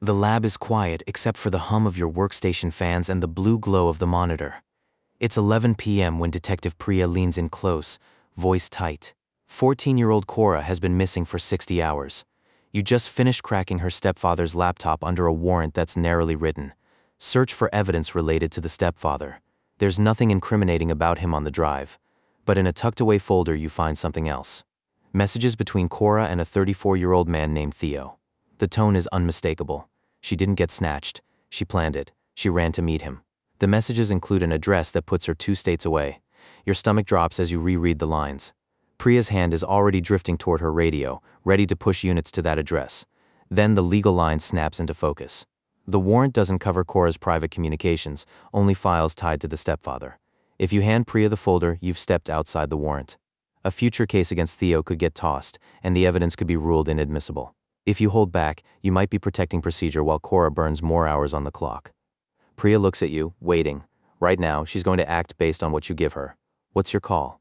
The lab is quiet except for the hum of your workstation fans and the blue glow of the monitor. It's 11 p.m. when Detective Priya leans in close, voice tight. 14-year-old Cora has been missing for 60 hours. You just finished cracking her stepfather's laptop under a warrant that's narrowly written. Search for evidence related to the stepfather. There's nothing incriminating about him on the drive. But in a tucked-away folder you find something else. Messages between Cora and a 34-year-old man named Theo. The tone is unmistakable. She didn't get snatched. She planned it. She ran to meet him. The messages include an address that puts her 2 states away. Your stomach drops as you reread the lines. Priya's hand is already drifting toward her radio, ready to push units to that address. Then the legal line snaps into focus. The warrant doesn't cover Cora's private communications, only files tied to the stepfather. If you hand Priya the folder, you've stepped outside the warrant. A future case against Theo could get tossed, and the evidence could be ruled inadmissible. If you hold back, you might be protecting procedure while Cora burns more hours on the clock. Priya looks at you, waiting. Right now, she's going to act based on what you give her. What's your call?